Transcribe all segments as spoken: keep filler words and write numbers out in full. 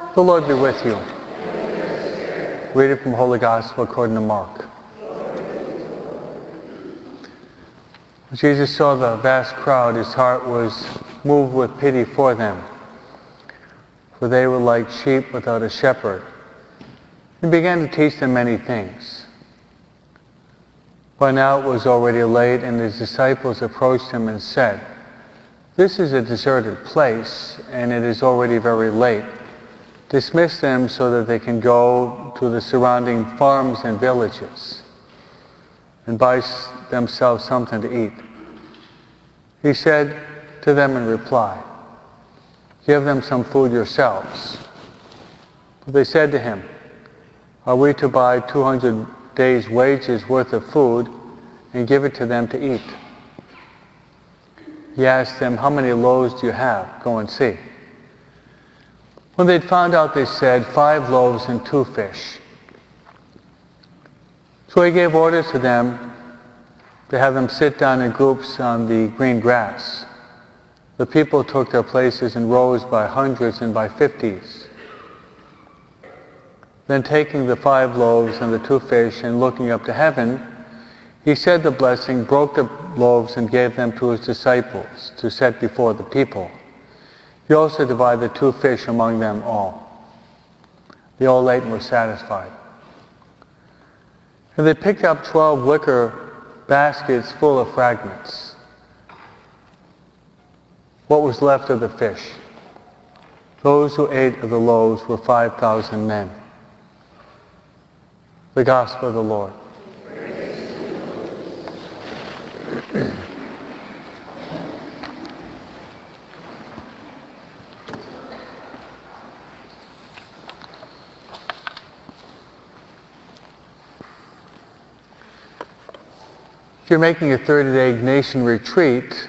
The Lord be with you. Reading from Holy Gospel according to Mark. When Jesus saw the vast crowd, his heart was moved with pity for them, for they were like sheep without a shepherd. He began to teach them many things. By now it was already late, and his disciples approached him and said, "This is a deserted place, and it is already very late. Dismiss them so that they can go to the surrounding farms and villages and buy themselves something to eat." He said to them in reply, "Give them some food yourselves." But they said to him, "Are we to buy two hundred days' wages worth of food and give it to them to eat?" He asked them, "How many loaves do you have? Go and see." When they'd found out, they said, "Five loaves and two fish." So he gave orders to them to have them sit down in groups on the green grass. The people took their places in rows by hundreds and by fifties. Then taking the five loaves and the two fish and looking up to heaven, he said the blessing, broke the loaves and gave them to his disciples to set before the people. He also divided the two fish among them all. They all ate and were satisfied. And they picked up twelve wicker baskets full of fragments. What was left of the fish? Those who ate of the loaves were five thousand men. The Gospel of the Lord. If you're making a thirty-day Ignatian retreat,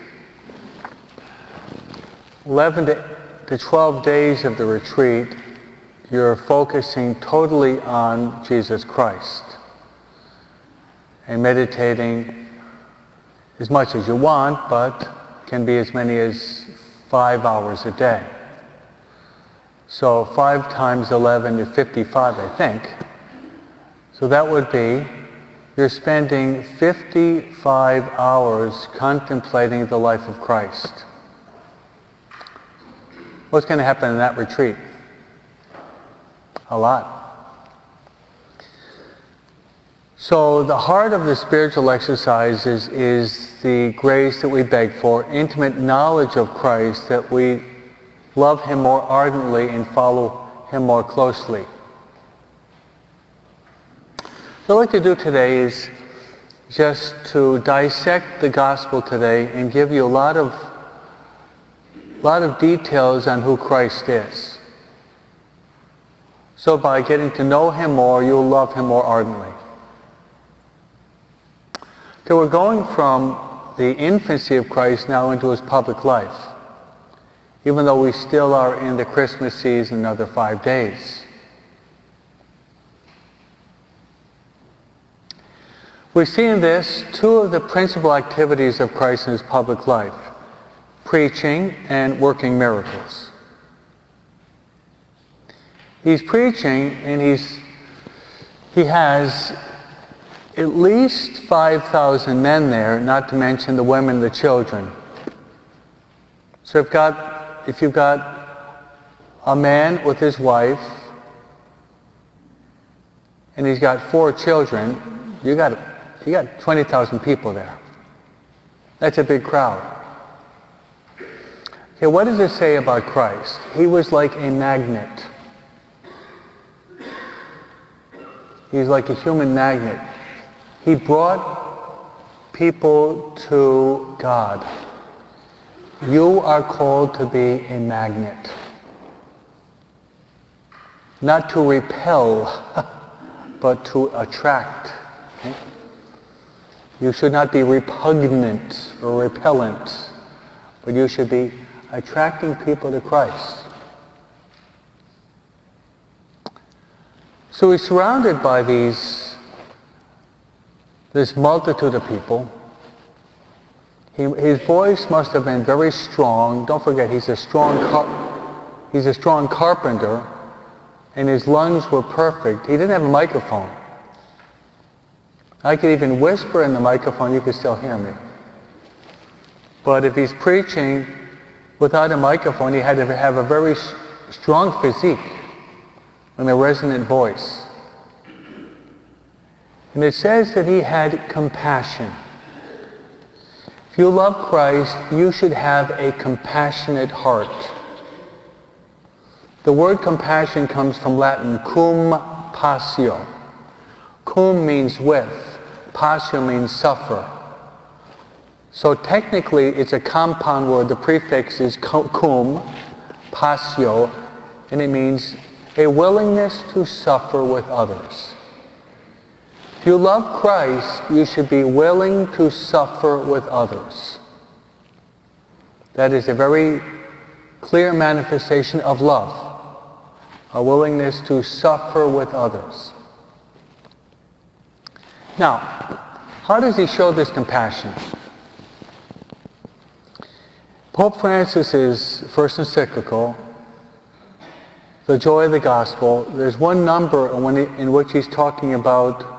eleven to twelve days of the retreat, you're focusing totally on Jesus Christ and meditating as much as you want, but can be as many as five hours a day. So five times eleven is fifty-five, I think. So that would be, you're spending fifty-five hours contemplating the life of Christ. What's going to happen in that retreat? A lot. So the heart of the spiritual exercises is the grace that we beg for, intimate knowledge of Christ, that we love him more ardently and follow him more closely. What I'd like to do today is just to dissect the gospel today and give you a lot of, lot of details on who Christ is. So by getting to know him more, you'll love him more ardently. So we're going from the infancy of Christ now into his public life, even though we still are in the Christmas season another five days. We see in this two of the principal activities of Christ in his public life: preaching and working miracles. He's preaching, and he's he has at least five thousand men there, not to mention the women and the children. So if, got, if you've got a man with his wife, and he's got four children, you got you got twenty thousand people there. That's a big crowd. Okay, what does it say about Christ? He was like a magnet. He's like a human magnet. He brought people to God. You are called to be a magnet. Not to repel, but to attract. Okay? You should not be repugnant or repellent, but you should be attracting people to Christ. So he's surrounded by these, this multitude of people. He, his voice must have been very strong. Don't forget, he's a strong, car- he's a strong carpenter, and his lungs were perfect. He didn't have a microphone. I could even whisper in the microphone, you could still hear me. But if he's preaching without a microphone, he had to have a very strong physique and a resonant voice. And it says that he had compassion. If you love Christ, you should have a compassionate heart. The word compassion comes from Latin, cum passio. Cum means with, passio means suffer. So technically it's a compound word. The prefix is cum, passio, and it means a willingness to suffer with others. If you love Christ, you should be willing to suffer with others. That is a very clear manifestation of love, a willingness to suffer with others. Now, how does he show this compassion? Pope Francis's first encyclical, The Joy of the Gospel, there's one number in which he's talking about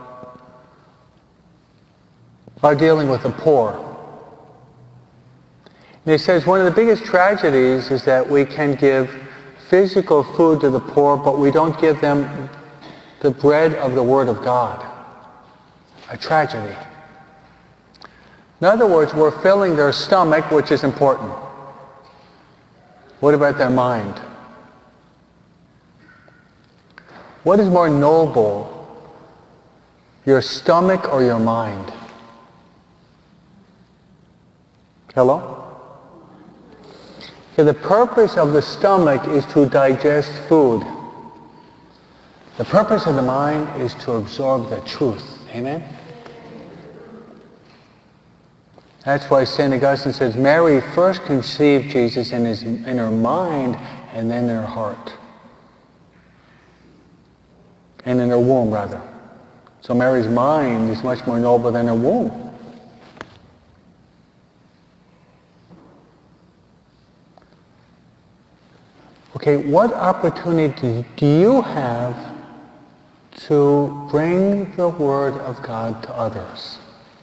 are dealing with the poor. And he says one of the biggest tragedies is that we can give physical food to the poor, but we don't give them the bread of the Word of God. A tragedy. In other words, we're filling their stomach, which is important. What about their mind? What is more noble, your stomach or your mind? Hello? Okay, the purpose of the stomach is to digest food. The purpose of the mind is to absorb the truth. Amen? That's why Saint Augustine says Mary first conceived Jesus in, his, in her mind and then in her heart. And in her womb, rather. So Mary's mind is much more noble than her womb. Okay, what opportunity do you have to bring the Word of God to others?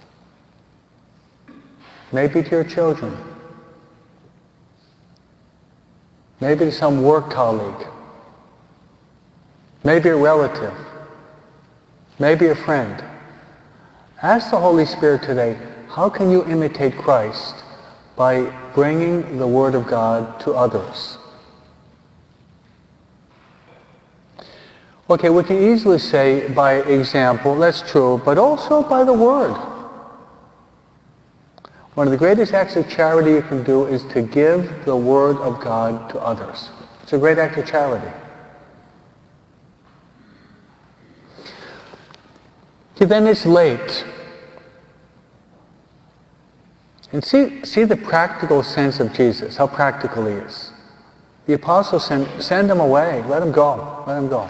Maybe to your children. Maybe to some work colleague. Maybe a relative. Maybe a friend. Ask the Holy Spirit today, how can you imitate Christ by bringing the Word of God to others? Okay, we can easily say by example, that's true, but also by the Word. One of the greatest acts of charity you can do is to give the Word of God to others. It's a great act of charity. Okay, then it's late. And see, see the practical sense of Jesus, how practical he is. The apostles send, send him away, let him go, let him go.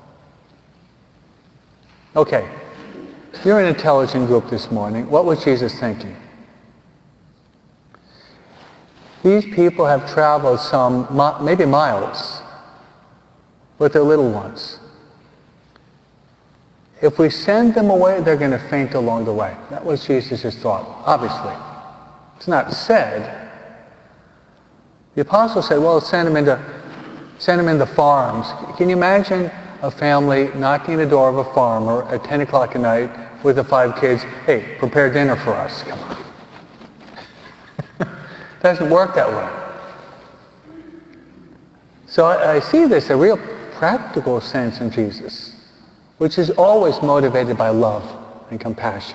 Okay, you're an intelligent group this morning. What was Jesus thinking? These people have traveled some, maybe miles, with their little ones. If we send them away, they're going to faint along the way. That was Jesus' thought, obviously. It's not said. The apostle said, well, send them into, send them into farms. Can you imagine a family knocking the door of a farmer at ten o'clock at night with the five kids, hey, prepare dinner for us. Come on. It doesn't work that way. So I, I see this, a real practical sense in Jesus, which is always motivated by love and compassion.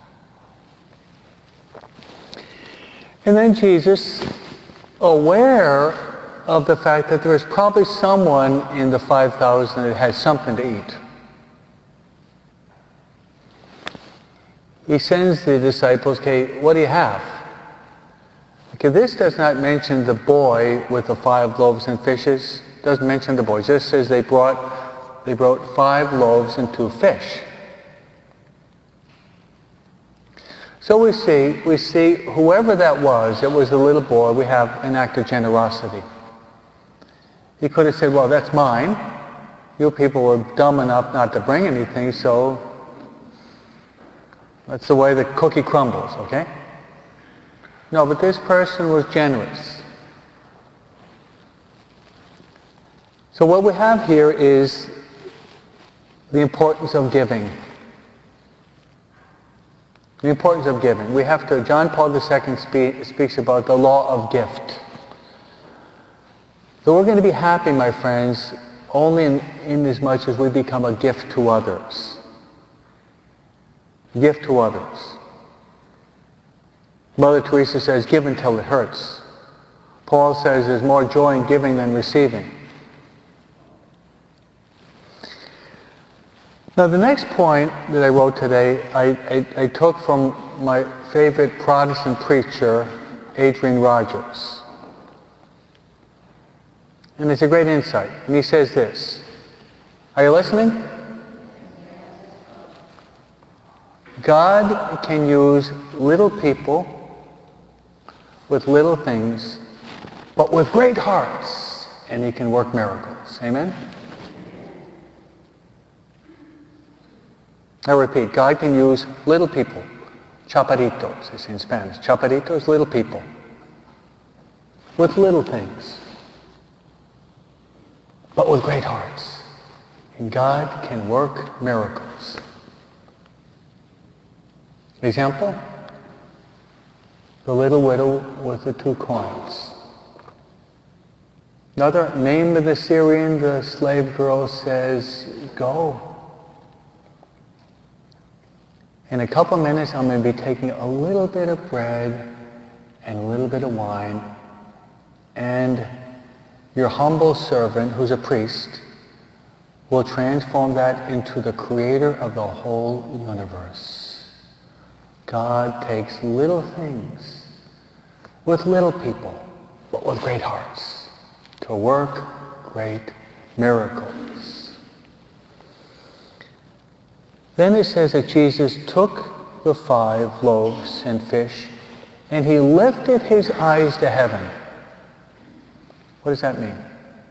And then Jesus, aware of the fact that there is probably someone in the five thousand that has something to eat. He sends the disciples, okay, what do you have? Okay, this does not mention the boy with the five loaves and fishes. It doesn't mention the boy. It just says they brought, they brought five loaves and two fish. So we see, we see whoever that was, it was the little boy, we have an act of generosity. He could have said, well, that's mine. You people were dumb enough not to bring anything, so that's the way the cookie crumbles, okay? No, but this person was generous. So what we have here is the importance of giving. The importance of giving. We have to, John Paul the Second spe- speaks about the law of gift. So we're going to be happy, my friends, only in, in as much as we become a gift to others. Gift to others. Mother Teresa says, give until it hurts. Paul says there's more joy in giving than receiving. Now the next point that I wrote today, I, I, I took from my favorite Protestant preacher, Adrian Rogers. And it's a great insight. And he says this. Are you listening? God can use little people with little things, but with great hearts, and he can work miracles. Amen? I repeat, God can use little people, chaparitos, they say in Spanish. Chaparitos, little people, with little things, but with great hearts. And God can work miracles. Example? The little widow with the two coins. Another, name of the Syrian, the slave girl says, go. In a couple minutes, I'm going to be taking a little bit of bread and a little bit of wine, and your humble servant, who's a priest, will transform that into the creator of the whole universe. God takes little things with little people, but with great hearts, to work great miracles. Then it says that Jesus took the five loaves and fish, and he lifted his eyes to heaven. What does that mean?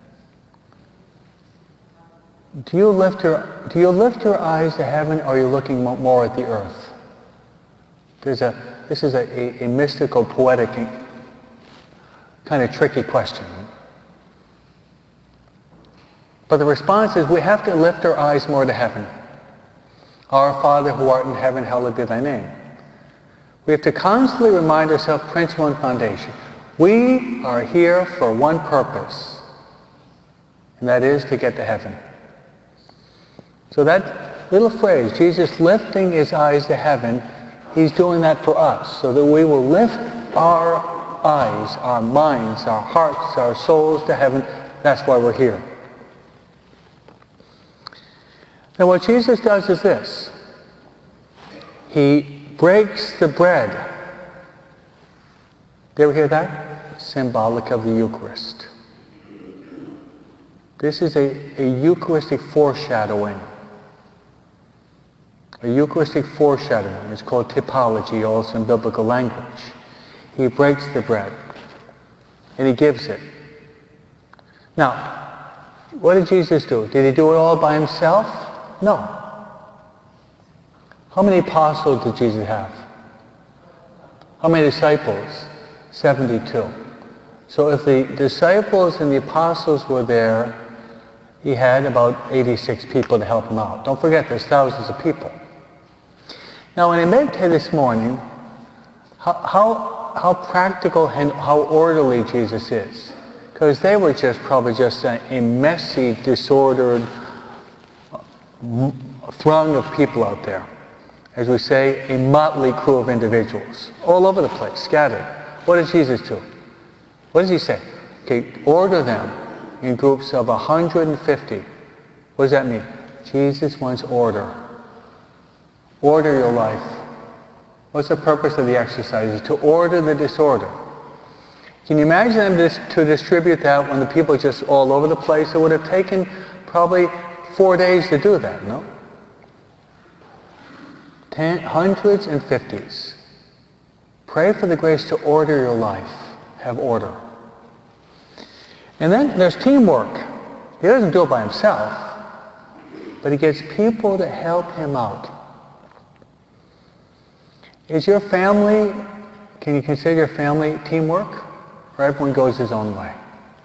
Do you lift your, do you lift your eyes to heaven, or are you looking more at the earth? There's a, this is a, a, a mystical, poetic, kind of tricky question. But the response is we have to lift our eyes more to heaven. Our Father who art in heaven, hallowed be thy name. We have to constantly remind ourselves, principle and foundation. We are here for one purpose, and that is to get to heaven. So that little phrase, Jesus lifting his eyes to heaven, he's doing that for us, so that we will lift our eyes, our minds, our hearts, our souls to heaven. That's why we're here. Now what Jesus does is this. He breaks the bread. Did you ever hear that? Symbolic of the Eucharist. This is a, a Eucharistic foreshadowing. A Eucharistic foreshadowing. It's called typology, also in biblical language. He breaks the bread, and he gives it. Now, what did Jesus do? Did he do it all by himself? No. How many apostles did Jesus have? How many disciples? seventy-two. So if the disciples and the apostles were there, he had about eighty-six people to help him out. Don't forget, there's thousands of people. Now, when I meditated this morning, how, how, how practical and how orderly Jesus is. Because they were just probably just a, a messy, disordered throng of people out there. As we say, a motley crew of individuals. All over the place, scattered. What did Jesus do? What does he say? Okay, order them in groups of one hundred fifty. What does that mean? Jesus wants order. Order your life. What's the purpose of the exercises? To order the disorder. Can you imagine them dis- to distribute that when the people are just all over the place? It would have taken probably four days to do that, no? Ten, hundreds and fifties. Pray for the grace to order your life. Have order. And then there's teamwork. He doesn't do it by himself. but he gets people to help him out. Is your family, can you consider your family teamwork? Or everyone goes his own way?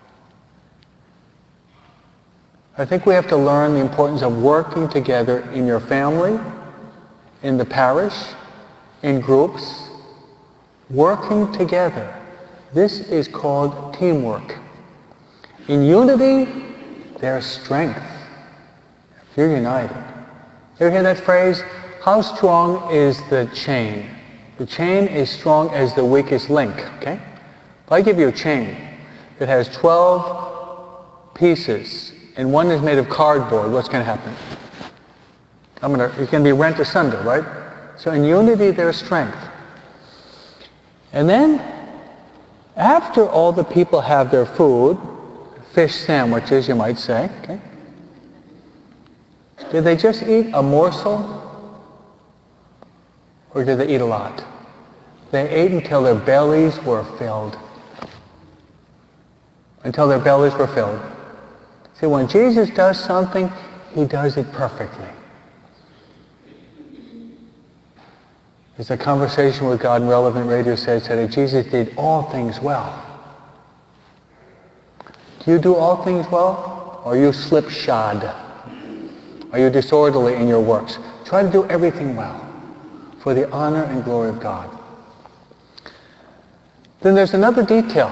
I think we have to learn the importance of working together in your family, in the parish, in groups, working together. This is called teamwork. In unity, there's strength. If you're united. You ever hear that phrase? How strong is the chain? The chain is strong as the weakest link, okay? If I give you a chain that has twelve pieces and one is made of cardboard, what's going to happen? I'm gonna, it's going to be rent asunder, right? So in unity, there's strength. And then, after all the people have their food, fish sandwiches, you might say, okay? Did they just eat a morsel? Or did they eat a lot? They ate until their bellies were filled. Until their bellies were filled. See, when Jesus does something, he does it perfectly. There's a conversation with God in Relevant Radio says that Jesus did all things well. Do you do all things well? Or are you slipshod? Are you disorderly in your works? Try to do everything well for the honor and glory of God. Then there's another detail.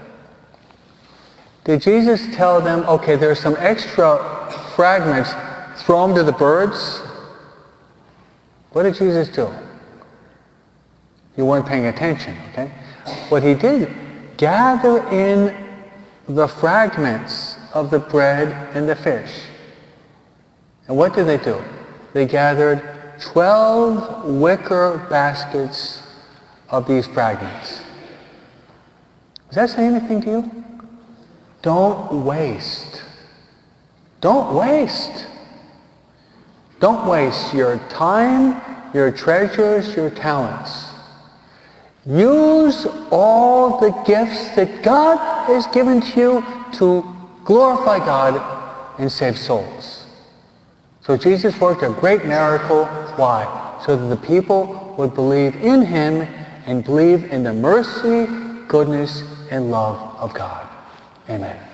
Did Jesus tell them, okay, there's some extra fragments, throw them to the birds? What did Jesus do? You weren't paying attention, okay? What he did, gather in the fragments of the bread and the fish. And what did they do? They gathered twelve wicker baskets of these fragments. Does that say anything to you? Don't waste. Don't waste. Don't waste your time, your treasures, your talents. Use all the gifts that God has given to you to glorify God and save souls. So Jesus worked a great miracle. Why? So that the people would believe in him and believe in the mercy, goodness, and love of God. Amen.